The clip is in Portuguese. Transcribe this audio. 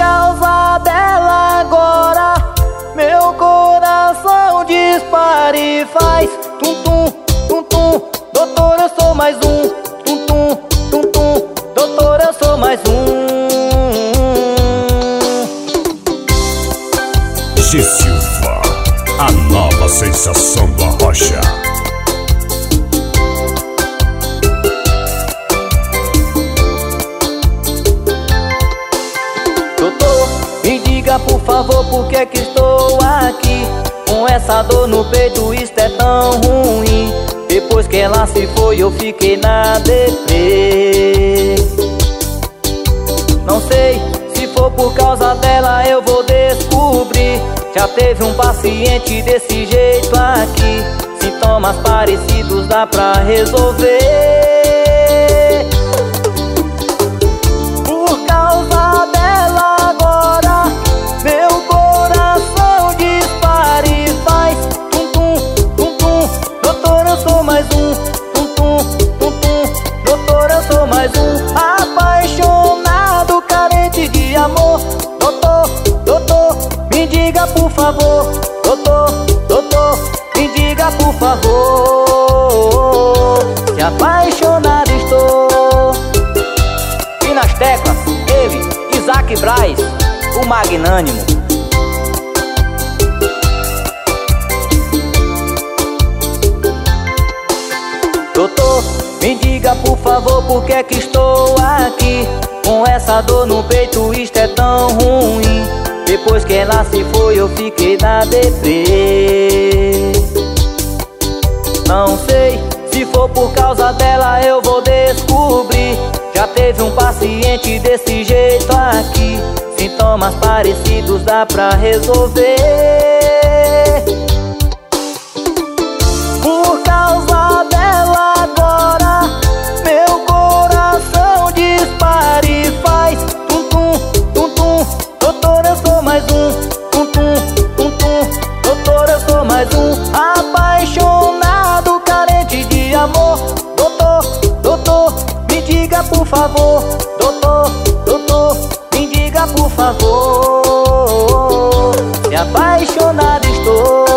causa dela agora meu coração dispara e faz tum-tum, tum-tum. Doutor, eu sou mais um. Tum-tum, tum-tum. Doutor, eu sou mais um. G Silva, a nova sensação do Arrocha. Doutor, me diga por favor por que é que estou aqui com essa dor no peito, isto é tão ruim. Depois que ela se foi eu fiquei na deprê. Não sei, se for por causa dela eu vou descobrir. Já teve um paciente desse jeito aqui. Sintomas parecidos dá pra resolver. Por causa dela agora meu coração dispara e faz tum-tum, tum-tum. Doutor, eu sou mais um. Tum-tum, tum-tum. Doutor, eu sou mais um. Apaixonado, carente de amor. Doutor, doutor, me diga por favor. Doutor, doutor, me diga por favor. Se apaixonado estou. E nas teclas, ele, Isaac Braz, o magnânimo. Doutor, me diga por favor por que é que estou aqui com essa dor no peito, isto é tão ruim. Depois que ela se foi eu fiquei na deprê. Não sei, se for por causa dela eu vou descobrir. Já teve um paciente desse jeito aqui. Sintomas parecidos dá pra resolver. Por causa dela agora meu coração dispara e faz tum-tum, tum-tum. Doutor, eu sou mais um. Tum-tum, tum-tum. Doutor, eu sou mais um. Apaixonado, carente de amor. Doutor, doutor, me diga por favor. Doutor, doutor, me diga por favor. Se apaixonado estou.